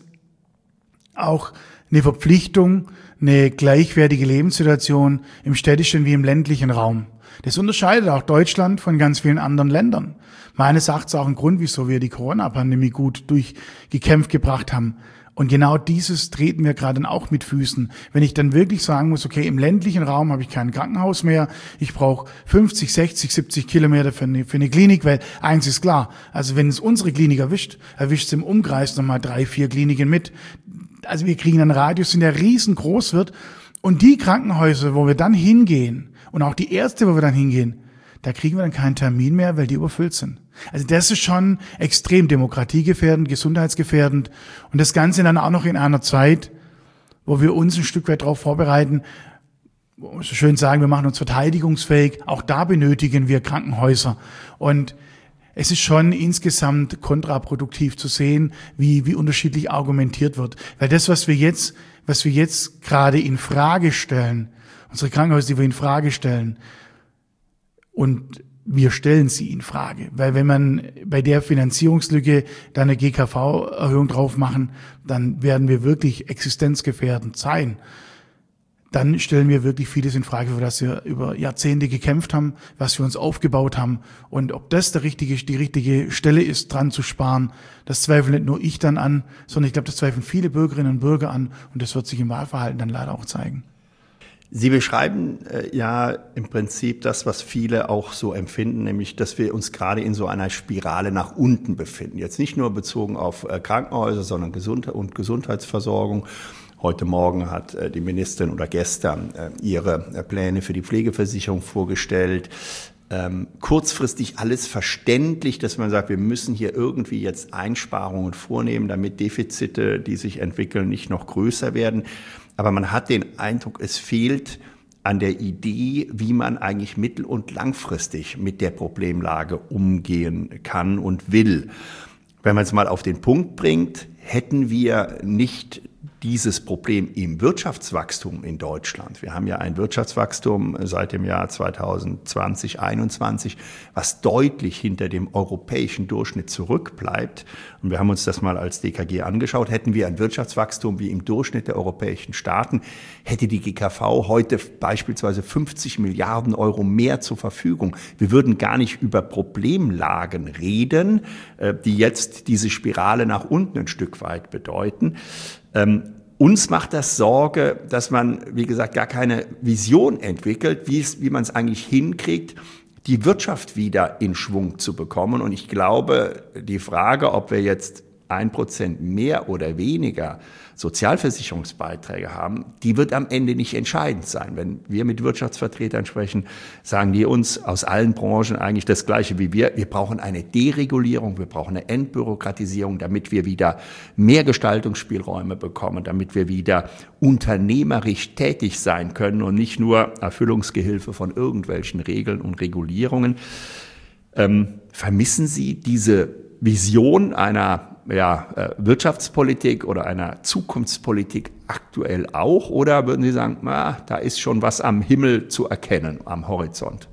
auch eine Verpflichtung, eine gleichwertige Lebenssituation im städtischen wie im ländlichen Raum. Das unterscheidet auch Deutschland von ganz vielen anderen Ländern. Meines Erachtens auch ein Grund, wieso wir die Corona-Pandemie gut durchgekämpft gebracht haben. Und genau dieses treten wir gerade dann auch mit Füßen. Wenn ich dann wirklich sagen muss, okay, im ländlichen Raum habe ich kein Krankenhaus mehr, ich brauche fünfzig, sechzig, siebzig Kilometer für eine, für eine Klinik, weil eins ist klar, also wenn es unsere Klinik erwischt, erwischt es im Umkreis nochmal drei, vier Kliniken mit. Also wir kriegen einen Radius, der riesengroß wird. Und die Krankenhäuser, wo wir dann hingehen, und auch die Ärzte, wo wir dann hingehen, da kriegen wir dann keinen Termin mehr, weil die überfüllt sind. Also das ist schon extrem demokratiegefährdend, gesundheitsgefährdend. Und das Ganze dann auch noch in einer Zeit, wo wir uns ein Stück weit darauf vorbereiten, wo wir so schön sagen, wir machen uns verteidigungsfähig. Auch da benötigen wir Krankenhäuser. Und es ist schon insgesamt kontraproduktiv zu sehen, wie, wie unterschiedlich argumentiert wird. Weil das, was wir jetzt, was wir jetzt gerade in Frage stellen, unsere Krankenhäuser, die wir in Frage stellen, und wir stellen sie in Frage. Weil wenn man bei der Finanzierungslücke dann eine G K V-Erhöhung drauf machen, dann werden wir wirklich existenzgefährdend sein. Dann stellen wir wirklich vieles in Frage, für das wir über Jahrzehnte gekämpft haben, was wir uns aufgebaut haben. Und ob das der richtige, die richtige Stelle ist, dran zu sparen, das zweifle nicht nur ich dann an, sondern ich glaube, das zweifeln viele Bürgerinnen und Bürger an. Und das wird sich im Wahlverhalten dann leider auch zeigen. Sie beschreiben äh, ja im Prinzip das, was viele auch so empfinden, nämlich, dass wir uns gerade in so einer Spirale nach unten befinden. Jetzt nicht nur bezogen auf äh, Krankenhäuser, sondern Gesundheit und Gesundheitsversorgung. Heute Morgen hat äh, die Ministerin oder gestern äh, ihre äh, Pläne für die Pflegeversicherung vorgestellt. Ähm, kurzfristig alles verständlich, dass man sagt, wir müssen hier irgendwie jetzt Einsparungen vornehmen, damit Defizite, die sich entwickeln, nicht noch größer werden. Aber man hat den Eindruck, es fehlt an der Idee, wie man eigentlich mittel- und langfristig mit der Problemlage umgehen kann und will. Wenn man es mal auf den Punkt bringt, hätten wir nicht dieses Problem im Wirtschaftswachstum in Deutschland. Wir haben ja ein Wirtschaftswachstum seit dem Jahr zweitausendzwanzig, einundzwanzig, was deutlich hinter dem europäischen Durchschnitt zurückbleibt. Und wir haben uns das mal als D K G angeschaut. Hätten wir ein Wirtschaftswachstum wie im Durchschnitt der europäischen Staaten, hätte die G K V heute beispielsweise fünfzig Milliarden Euro mehr zur Verfügung. Wir würden gar nicht über Problemlagen reden, die jetzt diese Spirale nach unten ein Stück weit bedeuten. Ähm, uns macht das Sorge, dass man, wie gesagt, gar keine Vision entwickelt, wie es, wie man es eigentlich hinkriegt, die Wirtschaft wieder in Schwung zu bekommen. Und ich glaube, die Frage, ob wir jetzt ein Prozent mehr oder weniger Sozialversicherungsbeiträge haben, die wird am Ende nicht entscheidend sein. Wenn wir mit Wirtschaftsvertretern sprechen, sagen die uns aus allen Branchen eigentlich das Gleiche wie wir. Wir brauchen eine Deregulierung, wir brauchen eine Entbürokratisierung, damit wir wieder mehr Gestaltungsspielräume bekommen, damit wir wieder unternehmerisch tätig sein können und nicht nur Erfüllungsgehilfe von irgendwelchen Regeln und Regulierungen. Ähm, vermissen Sie diese Vision einer ja, Wirtschaftspolitik oder einer Zukunftspolitik aktuell auch? Oder würden Sie sagen, na, da ist schon was am Himmel zu erkennen, am Horizont?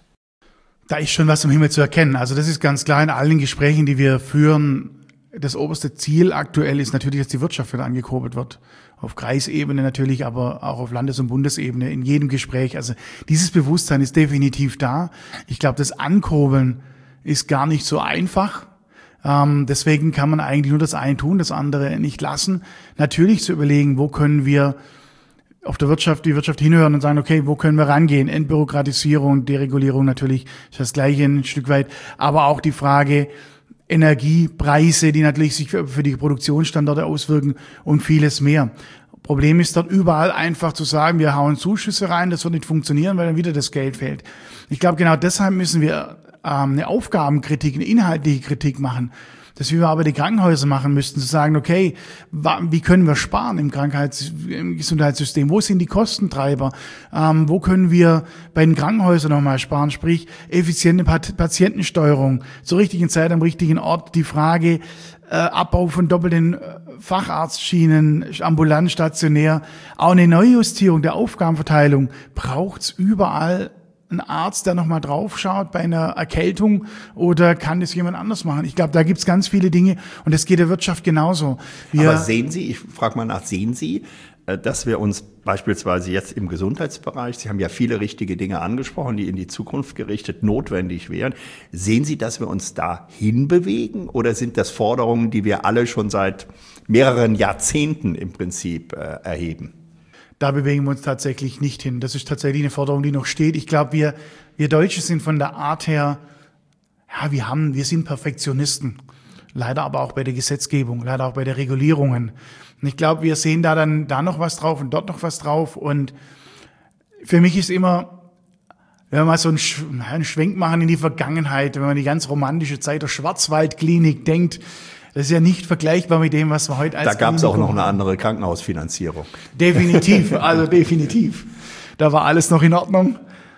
Da ist schon was am Himmel zu erkennen. Also das ist ganz klar in allen Gesprächen, die wir führen. Das oberste Ziel aktuell ist natürlich, dass die Wirtschaft wieder angekurbelt wird. Auf Kreisebene natürlich, aber auch auf Landes- und Bundesebene, in jedem Gespräch. Also dieses Bewusstsein ist definitiv da. Ich glaube, das Ankurbeln ist gar nicht so einfach. Ähm, deswegen kann man eigentlich nur das eine tun, das andere nicht lassen. Natürlich zu überlegen, wo können wir auf der Wirtschaft, die Wirtschaft hinhören und sagen, okay, wo können wir rangehen? Entbürokratisierung, Deregulierung natürlich ist das Gleiche ein Stück weit. Aber auch die Frage Energiepreise, die natürlich sich für, für die Produktionsstandorte auswirken und vieles mehr. Problem ist dort überall einfach zu sagen, wir hauen Zuschüsse rein, das wird nicht funktionieren, weil dann wieder das Geld fehlt. Ich glaube, genau deshalb müssen wir ähm, eine Aufgabenkritik, eine inhaltliche Kritik machen. Das, wie wir aber die Krankenhäuser machen müssten, zu sagen, okay, wie können wir sparen im Krankheits-, im Gesundheitssystem? Wo sind die Kostentreiber? Ähm, wo können wir bei den Krankenhäusern nochmal sparen? Sprich, effiziente Pat- Patientensteuerung, zur richtigen Zeit am richtigen Ort. Die Frage, äh, Abbau von doppelten Facharztschienen, ambulant, stationär. Auch eine Neujustierung der Aufgabenverteilung braucht's überall. Ein Arzt, der nochmal drauf schaut bei einer Erkältung, oder kann das jemand anders machen? Ich glaube, da gibt's ganz viele Dinge und das geht der Wirtschaft genauso. Wir Aber sehen Sie, ich frage mal nach, sehen Sie, dass wir uns beispielsweise jetzt im Gesundheitsbereich, Sie haben ja viele richtige Dinge angesprochen, die in die Zukunft gerichtet notwendig wären, sehen Sie, dass wir uns da hinbewegen, oder sind das Forderungen, die wir alle schon seit mehreren Jahrzehnten im Prinzip äh, erheben? Da bewegen wir uns tatsächlich nicht hin. Das ist tatsächlich eine Forderung, die noch steht. Ich glaube, wir, wir Deutsche sind von der Art her, ja, wir haben, wir sind Perfektionisten. Leider aber auch bei der Gesetzgebung, leider auch bei der Regulierungen. Und ich glaube, wir sehen da dann da noch was drauf und dort noch was drauf. Und für mich ist immer, wenn wir mal so einen, einen Schwenk machen in die Vergangenheit, wenn man die ganz romantische Zeit der Schwarzwaldklinik denkt, das ist ja nicht vergleichbar mit dem, was wir heute als Da gab es auch noch eine andere Krankenhausfinanzierung. Definitiv, also definitiv. Da war alles noch in Ordnung.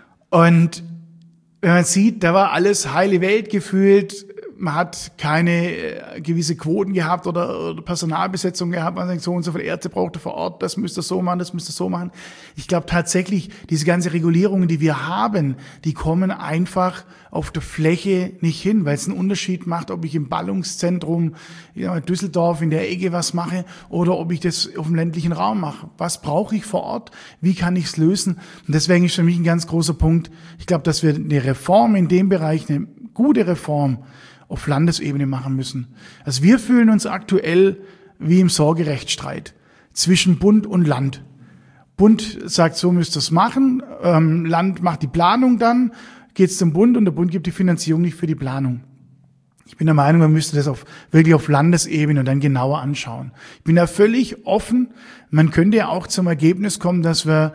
Und wenn man sieht, da war alles heile Welt gefühlt. Man hat keine äh, gewisse Quoten gehabt oder, oder Personalbesetzung gehabt. Man sagt, so und so viele Ärzte braucht ihr vor Ort, das müsst ihr so machen, das müsst ihr so machen. Ich glaube tatsächlich, diese ganze Regulierungen, die wir haben, die kommen einfach auf der Fläche nicht hin, weil es einen Unterschied macht, ob ich im Ballungszentrum in Düsseldorf in der Ecke was mache oder ob ich das auf dem ländlichen Raum mache. Was brauche ich vor Ort? Wie kann ich es lösen? Und deswegen ist für mich ein ganz großer Punkt, ich glaube, dass wir eine Reform in dem Bereich, eine gute Reform auf Landesebene machen müssen. Also wir fühlen uns aktuell wie im Sorgerechtsstreit zwischen Bund und Land. Bund sagt, so müsst ihr es machen, ähm, Land macht die Planung, dann geht's zum Bund und der Bund gibt die Finanzierung nicht für die Planung. Ich bin der Meinung, man müsste das auf, wirklich auf Landesebene und dann genauer anschauen. Ich bin da völlig offen. Man könnte ja auch zum Ergebnis kommen, dass wir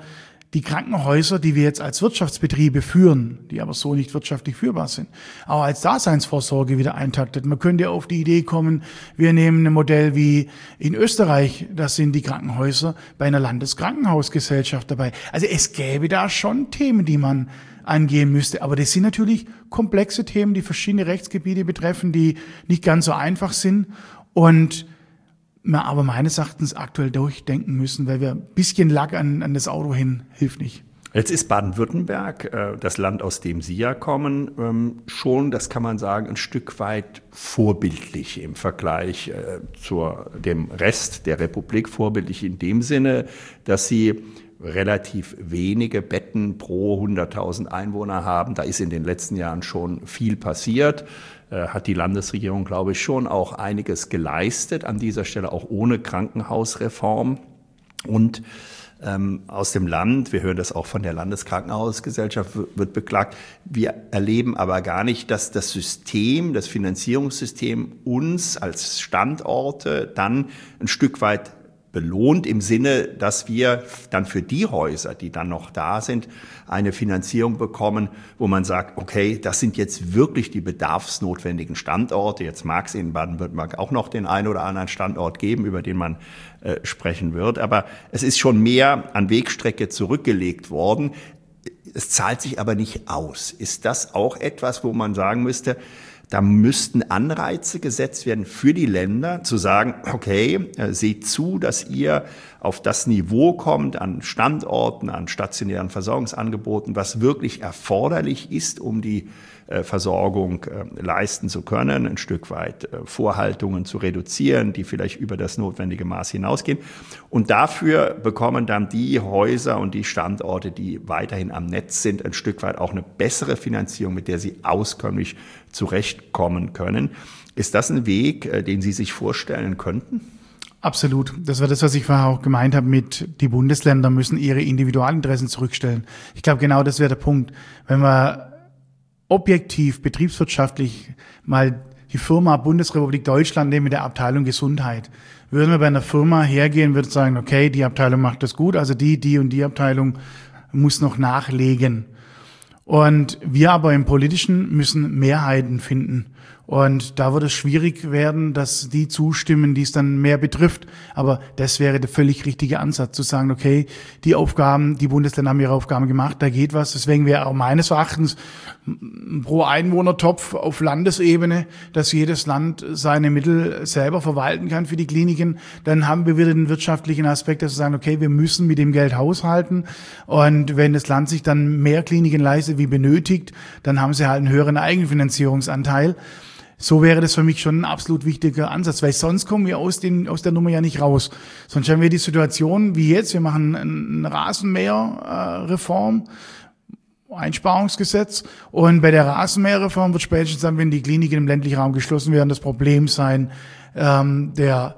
die Krankenhäuser, die wir jetzt als Wirtschaftsbetriebe führen, die aber so nicht wirtschaftlich führbar sind, auch als Daseinsvorsorge wieder eintaktet. Man könnte auf die Idee kommen, wir nehmen ein Modell wie in Österreich, da sind die Krankenhäuser bei einer Landeskrankenhausgesellschaft dabei. Also es gäbe da schon Themen, die man angehen müsste. Aber das sind natürlich komplexe Themen, die verschiedene Rechtsgebiete betreffen, die nicht ganz so einfach sind und wir aber meines Erachtens aktuell durchdenken müssen, weil wir ein bisschen Lack an, an das Auto hin hilft nicht. Jetzt ist Baden-Württemberg, äh, das Land, aus dem Sie ja kommen, ähm, schon, das kann man sagen, ein Stück weit vorbildlich im Vergleich äh, zu dem Rest der Republik. Vorbildlich in dem Sinne, dass Sie relativ wenige Betten pro hunderttausend Einwohner haben. Da ist in den letzten Jahren schon viel passiert. Hat die Landesregierung, glaube ich, schon auch einiges geleistet an dieser Stelle, auch ohne Krankenhausreform. Und ähm, aus dem Land, wir hören das auch von der Landeskrankenhausgesellschaft, wird beklagt, wir erleben aber gar nicht, dass das System, das Finanzierungssystem uns als Standorte dann ein Stück weit belohnt im Sinne, dass wir dann für die Häuser, die dann noch da sind, eine Finanzierung bekommen, wo man sagt, okay, das sind jetzt wirklich die bedarfsnotwendigen Standorte. Jetzt mag es in Baden-Württemberg auch noch den einen oder anderen Standort geben, über den man äh, sprechen wird. Aber es ist schon mehr an Wegstrecke zurückgelegt worden. Es zahlt sich aber nicht aus. Ist das auch etwas, wo man sagen müsste, da müssten Anreize gesetzt werden für die Länder, zu sagen, okay, seht zu, dass ihr auf das Niveau kommt an Standorten, an stationären Versorgungsangeboten, was wirklich erforderlich ist, um die Versorgung leisten zu können, ein Stück weit Vorhaltungen zu reduzieren, die vielleicht über das notwendige Maß hinausgehen. Und dafür bekommen dann die Häuser und die Standorte, die weiterhin am Netz sind, ein Stück weit auch eine bessere Finanzierung, mit der sie auskömmlich zurechtkommen können. Ist das ein Weg, den Sie sich vorstellen könnten? Absolut. Das war das, was ich vorher auch gemeint habe mit, die Bundesländer müssen ihre Individualinteressen zurückstellen. Ich glaube, genau das wäre der Punkt. Wenn wir objektiv, betriebswirtschaftlich mal die Firma Bundesrepublik Deutschland nehmen mit der Abteilung Gesundheit, würden wir bei einer Firma hergehen, würden sagen, okay, die Abteilung macht das gut, also die, die und die Abteilung muss noch nachlegen. Und wir aber im Politischen müssen Mehrheiten finden. Und da wird es schwierig werden, dass die zustimmen, die es dann mehr betrifft. Aber das wäre der völlig richtige Ansatz, zu sagen, okay, die Aufgaben, die Bundesländer haben ihre Aufgaben gemacht, da geht was. Deswegen wäre auch meines Erachtens pro Einwohnertopf auf Landesebene, dass jedes Land seine Mittel selber verwalten kann für die Kliniken. Dann haben wir wieder den wirtschaftlichen Aspekt, dass wir sagen, okay, wir müssen mit dem Geld haushalten. Und wenn das Land sich dann mehr Kliniken leistet, wie benötigt, dann haben sie halt einen höheren Eigenfinanzierungsanteil. So wäre das für mich schon ein absolut wichtiger Ansatz, weil sonst kommen wir aus, den, aus der Nummer ja nicht raus. Sonst haben wir die Situation wie jetzt, wir machen eine Rasenmäherreform, Einsparungsgesetz, und bei der Rasenmäherreform wird spätestens dann, wenn die Kliniken im ländlichen Raum geschlossen werden, das Problem sein ähm, der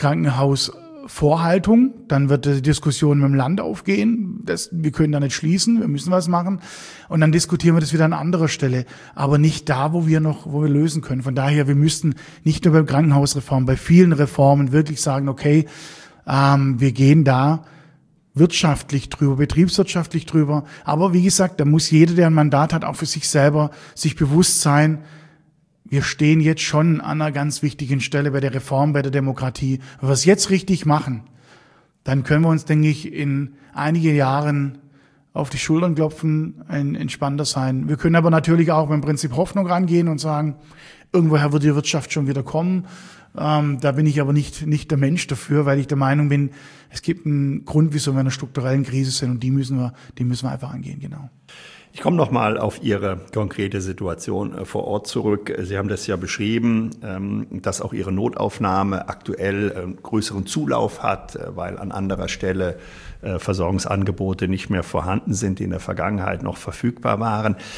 Krankenhausvorhaltung. Dann wird die Diskussion mit dem Land aufgehen. Das, wir können da nicht schließen, wir müssen was machen. Und dann diskutieren wir das wieder an anderer Stelle. Aber nicht da, wo wir noch, wo wir lösen können. Von daher, wir müssten nicht nur beim Krankenhausreform, bei vielen Reformen wirklich sagen, okay, ähm, wir gehen da wirtschaftlich drüber, betriebswirtschaftlich drüber. Aber wie gesagt, da muss jeder, der ein Mandat hat, auch für sich selber sich bewusst sein, wir stehen jetzt schon an einer ganz wichtigen Stelle bei der Reform, bei der Demokratie. Wenn wir es jetzt richtig machen, dann können wir uns, denke ich, in einigen Jahren auf die Schultern klopfen, ein entspannter sein. Wir können aber natürlich auch beim Prinzip Hoffnung rangehen und sagen, irgendwoher wird die Wirtschaft schon wieder kommen. Ähm, da bin ich aber nicht, nicht der Mensch dafür, weil ich der Meinung bin, es gibt einen Grund, wieso wir in einer strukturellen Krise sind, und die müssen wir, die müssen wir einfach angehen, genau. Ich komme noch mal auf Ihre konkrete Situation vor Ort zurück. Sie haben das ja beschrieben, dass auch Ihre Notaufnahme aktuell einen größeren Zulauf hat, weil an anderer Stelle Versorgungsangebote nicht mehr vorhanden sind, die in der Vergangenheit noch verfügbar waren.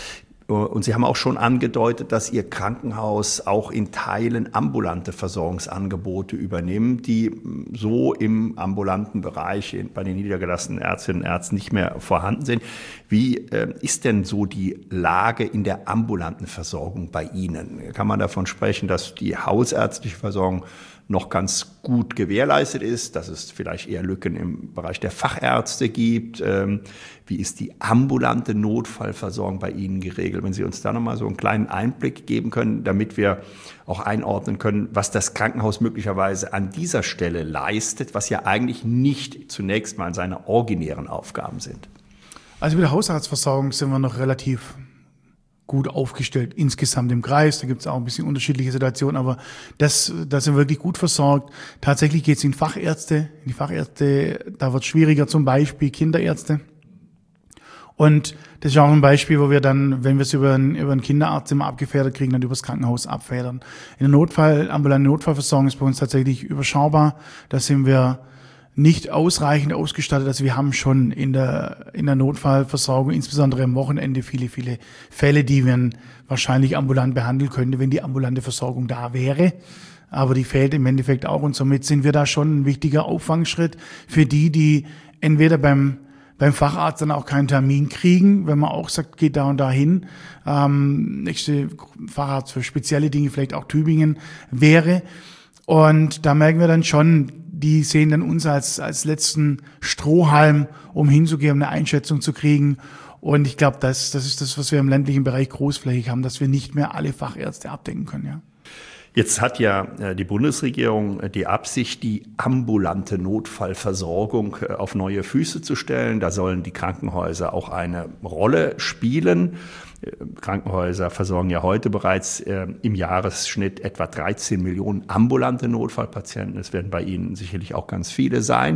Und Sie haben auch schon angedeutet, dass Ihr Krankenhaus auch in Teilen ambulante Versorgungsangebote übernimmt, die so im ambulanten Bereich bei den niedergelassenen Ärztinnen und Ärzten nicht mehr vorhanden sind. Wie äh, ist denn so die Lage in der ambulanten Versorgung bei Ihnen? Kann man davon sprechen, dass die hausärztliche Versorgung noch ganz gut gewährleistet ist, dass es vielleicht eher Lücken im Bereich der Fachärzte gibt? Ähm, wie ist die ambulante Notfallversorgung bei Ihnen geregelt? Wenn Sie uns da nochmal so einen kleinen Einblick geben können, damit wir auch einordnen können, was das Krankenhaus möglicherweise an dieser Stelle leistet, was ja eigentlich nicht zunächst mal seine originären Aufgaben sind. Also mit der Hausarztversorgung sind wir noch relativ gut aufgestellt insgesamt im Kreis. Da gibt es auch ein bisschen unterschiedliche Situationen, aber das, da sind wir wirklich gut versorgt. Tatsächlich geht es in Fachärzte. In die Fachärzte, da wird es schwieriger, zum Beispiel Kinderärzte. Und das ist auch ein Beispiel, wo wir dann, wenn wir es über einen, über einen Kinderarzt immer abgefedert kriegen, dann übers Krankenhaus abfedern. In der Notfall, ambulante Notfallversorgung ist bei uns tatsächlich überschaubar. Da sind wir nicht ausreichend ausgestattet. Also wir haben schon in der, in der Notfallversorgung, insbesondere am Wochenende, viele, viele Fälle, die man wahrscheinlich ambulant behandeln könnte, wenn die ambulante Versorgung da wäre. Aber die fehlt im Endeffekt auch. Und somit sind wir da schon ein wichtiger Auffangschritt für die, die entweder beim beim Facharzt dann auch keinen Termin kriegen, wenn man auch sagt, geht da und da hin. Ähm, nächste Facharzt für spezielle Dinge, vielleicht auch Tübingen wäre. Und da merken wir dann schon, die sehen dann uns als als letzten Strohhalm, um hinzugehen, um eine Einschätzung zu kriegen. Und ich glaube, das, das ist das, was wir im ländlichen Bereich großflächig haben, dass wir nicht mehr alle Fachärzte abdecken können, ja. Jetzt hat ja die Bundesregierung die Absicht, die ambulante Notfallversorgung auf neue Füße zu stellen. Da sollen die Krankenhäuser auch eine Rolle spielen. Krankenhäuser versorgen ja heute bereits im Jahresschnitt etwa dreizehn Millionen ambulante Notfallpatienten. Es werden bei Ihnen sicherlich auch ganz viele sein.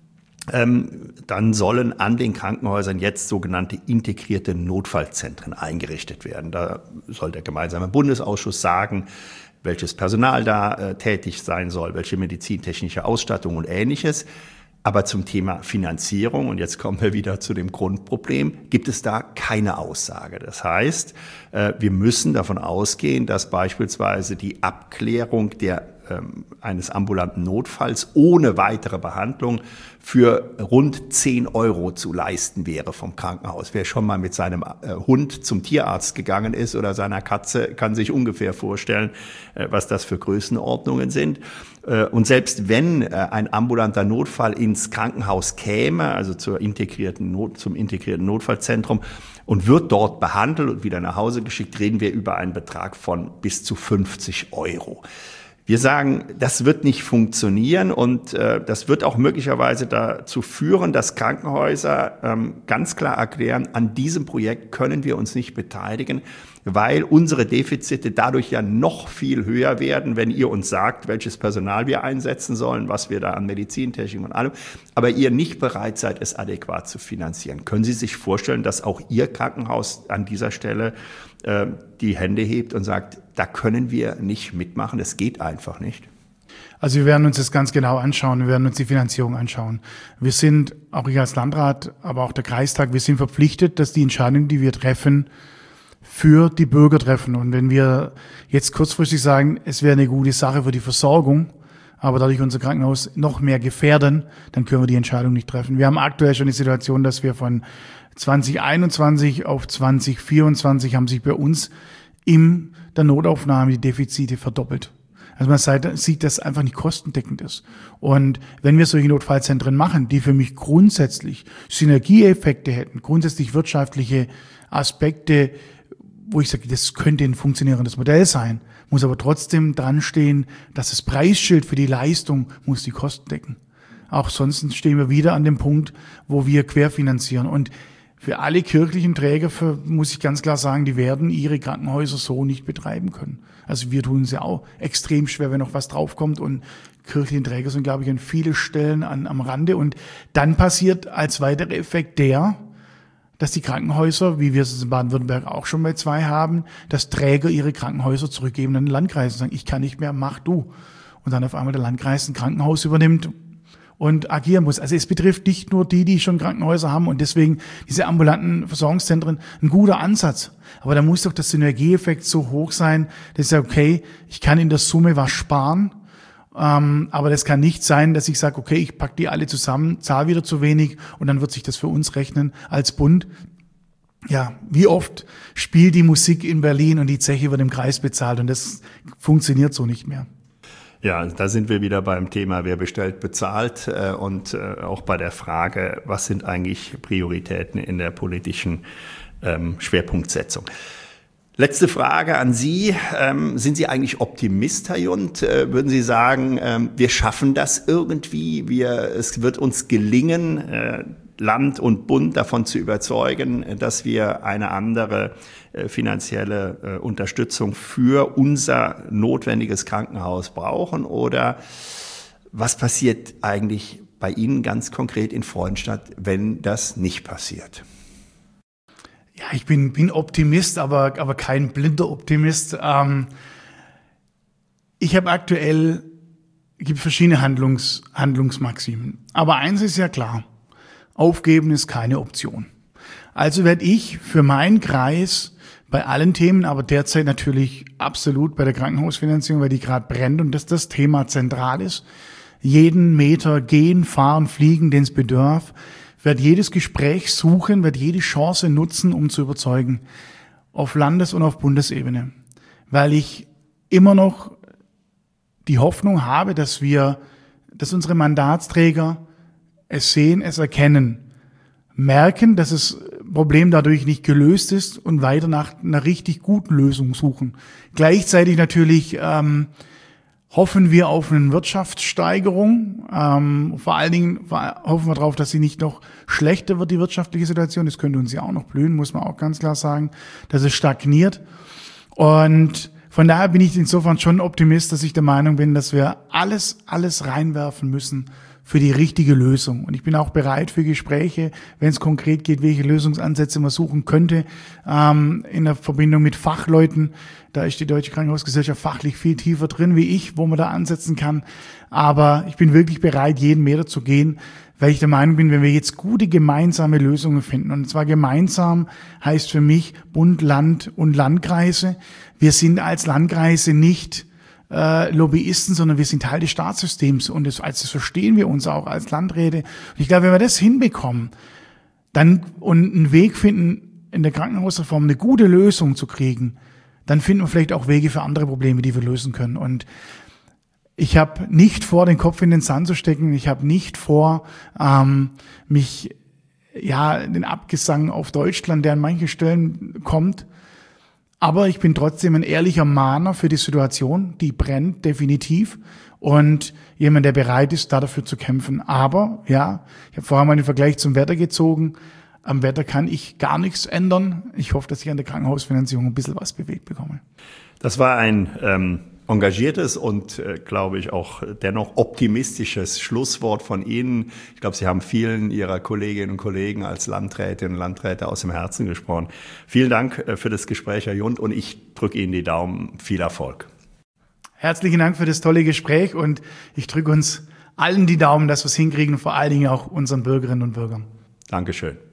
Ähm, dann sollen an den Krankenhäusern jetzt sogenannte integrierte Notfallzentren eingerichtet werden. Da soll der gemeinsame Bundesausschuss sagen, welches Personal da äh, tätig sein soll, welche medizintechnische Ausstattung und Ähnliches. Aber zum Thema Finanzierung, und jetzt kommen wir wieder zu dem Grundproblem, gibt es da keine Aussage. Das heißt, äh, wir müssen davon ausgehen, dass beispielsweise die Abklärung der ähm, eines ambulanten Notfalls ohne weitere Behandlung für rund zehn Euro zu leisten wäre vom Krankenhaus. Wer schon mal mit seinem äh, Hund zum Tierarzt gegangen ist oder seiner Katze, kann sich ungefähr vorstellen, äh, was das für Größenordnungen sind. Äh, und selbst wenn äh, ein ambulanter Notfall ins Krankenhaus käme, also zur integrierten Not, zum integrierten Notfallzentrum, und wird dort behandelt und wieder nach Hause geschickt, reden wir über einen Betrag von bis zu fünfzig Euro. Wir sagen, das wird nicht funktionieren und äh, das wird auch möglicherweise dazu führen, dass Krankenhäuser ähm, ganz klar erklären, an diesem Projekt können wir uns nicht beteiligen, weil unsere Defizite dadurch ja noch viel höher werden, wenn ihr uns sagt, welches Personal wir einsetzen sollen, was wir da an Medizintechnik und allem, aber ihr nicht bereit seid, es adäquat zu finanzieren. Können Sie sich vorstellen, dass auch Ihr Krankenhaus an dieser Stelle äh, die Hände hebt und sagt, da können wir nicht mitmachen, das geht einfach nicht? Also wir werden uns das ganz genau anschauen, wir werden uns die Finanzierung anschauen. Wir sind, auch ich als Landrat, aber auch der Kreistag, wir sind verpflichtet, dass die Entscheidungen, die wir treffen, für die Bürger treffen. Und wenn wir jetzt kurzfristig sagen, es wäre eine gute Sache für die Versorgung, aber dadurch unser Krankenhaus noch mehr gefährden, dann können wir die Entscheidung nicht treffen. Wir haben aktuell schon die Situation, dass wir von zwanzig einundzwanzig auf zwanzig vierundzwanzig haben sich bei uns in der Notaufnahme die Defizite verdoppelt. Also man sieht, dass es einfach nicht kostendeckend ist. Und wenn wir solche Notfallzentren machen, die für mich grundsätzlich Synergieeffekte hätten, grundsätzlich wirtschaftliche Aspekte, wo ich sage, das könnte ein funktionierendes Modell sein, muss aber trotzdem dran stehen, dass das Preisschild für die Leistung muss die Kosten decken. Auch sonst stehen wir wieder an dem Punkt, wo wir querfinanzieren. Und für alle kirchlichen Träger für, muss ich ganz klar sagen, die werden ihre Krankenhäuser so nicht betreiben können. Also wir tun es ja auch extrem schwer, wenn noch was draufkommt. Und kirchliche Träger sind, glaube ich, an viele Stellen an, am Rande. Und dann passiert als weiterer Effekt der, dass die Krankenhäuser, wie wir es in Baden-Württemberg auch schon bei zwei haben, dass Träger ihre Krankenhäuser zurückgeben an den Landkreis und sagen, ich kann nicht mehr, mach du. Und dann auf einmal der Landkreis ein Krankenhaus übernimmt und agieren muss. Also es betrifft nicht nur die, die schon Krankenhäuser haben und deswegen diese ambulanten Versorgungszentren ein guter Ansatz. Aber da muss doch der Synergieeffekt so hoch sein, dass ich sage, okay, ich kann in der Summe was sparen, ähm, aber das kann nicht sein, dass ich sage, okay, ich packe die alle zusammen, zahle wieder zu wenig und dann wird sich das für uns rechnen als Bund. Ja, wie oft spielt die Musik in Berlin und die Zeche wird im Kreis bezahlt und das funktioniert so nicht mehr. Ja, da sind wir wieder beim Thema, wer bestellt, bezahlt äh, und äh, auch bei der Frage, was sind eigentlich Prioritäten in der politischen ähm, Schwerpunktsetzung. Letzte Frage an Sie. Ähm, sind Sie eigentlich Optimist, Herr Jund? Äh, würden Sie sagen, ähm, wir schaffen das irgendwie, wir, es wird uns gelingen, äh, Land und Bund davon zu überzeugen, dass wir eine andere äh, finanzielle äh, Unterstützung für unser notwendiges Krankenhaus brauchen? Oder was passiert eigentlich bei Ihnen ganz konkret in Freudenstadt, wenn das nicht passiert? Ja, ich bin, bin Optimist, aber, aber kein blinder Optimist. Ähm, ich habe aktuell, es gibt verschiedene Handlungs, Handlungsmaximen. Aber eins ist ja klar. Aufgeben ist keine Option. Also werde ich für meinen Kreis bei allen Themen, aber derzeit natürlich absolut bei der Krankenhausfinanzierung, weil die gerade brennt und dass das Thema zentral ist, jeden Meter gehen, fahren, fliegen, den es bedarf, werde jedes Gespräch suchen, werde jede Chance nutzen, um zu überzeugen, auf Landes- und auf Bundesebene. Weil ich immer noch die Hoffnung habe, dass wir, dass unsere Mandatsträger es sehen, es erkennen, merken, dass das Problem dadurch nicht gelöst ist und weiter nach einer richtig guten Lösung suchen. Gleichzeitig natürlich ähm, hoffen wir auf eine Wirtschaftssteigerung. Ähm, vor allen Dingen hoffen wir darauf, dass sie nicht noch schlechter wird, die wirtschaftliche Situation. Das könnte uns ja auch noch blühen, muss man auch ganz klar sagen, dass es stagniert. Und von daher bin ich insofern schon Optimist, dass ich der Meinung bin, dass wir alles, alles reinwerfen müssen für die richtige Lösung. Und ich bin auch bereit für Gespräche, wenn es konkret geht, welche Lösungsansätze man suchen könnte, ähm, in der Verbindung mit Fachleuten. Da ist die Deutsche Krankenhausgesellschaft fachlich viel tiefer drin wie ich, wo man da ansetzen kann. Aber ich bin wirklich bereit, jeden Meter zu gehen, weil ich der Meinung bin, wenn wir jetzt gute gemeinsame Lösungen finden, und zwar gemeinsam heißt für mich Bund, Land und Landkreise. Wir sind als Landkreise nicht Äh, Lobbyisten, sondern wir sind Teil des Staatssystems und das, als das verstehen wir uns auch als Landräte. Und ich glaube, wenn wir das hinbekommen, dann und einen Weg finden, in der Krankenhausreform eine gute Lösung zu kriegen, dann finden wir vielleicht auch Wege für andere Probleme, die wir lösen können. Und ich habe nicht vor, den Kopf in den Sand zu stecken. Ich habe nicht vor, ähm, mich ja den Abgesang auf Deutschland, der an manchen Stellen kommt. Aber ich bin trotzdem ein ehrlicher Mahner für die Situation, die brennt definitiv und jemand, der bereit ist, da dafür zu kämpfen. Aber ja, ich habe vorher mal einen Vergleich zum Wetter gezogen. Am Wetter kann ich gar nichts ändern. Ich hoffe, dass ich an der Krankenhausfinanzierung ein bisschen was bewegt bekomme. Das war ein ähm, engagiertes und, äh, glaube ich, auch dennoch optimistisches Schlusswort von Ihnen. Ich glaube, Sie haben vielen Ihrer Kolleginnen und Kollegen als Landrätinnen und Landräte aus dem Herzen gesprochen. Vielen Dank äh, für das Gespräch, Herr Jund, und ich drücke Ihnen die Daumen. Viel Erfolg. Herzlichen Dank für das tolle Gespräch und ich drücke uns allen die Daumen, dass wir es hinkriegen, vor allen Dingen auch unseren Bürgerinnen und Bürgern. Dankeschön.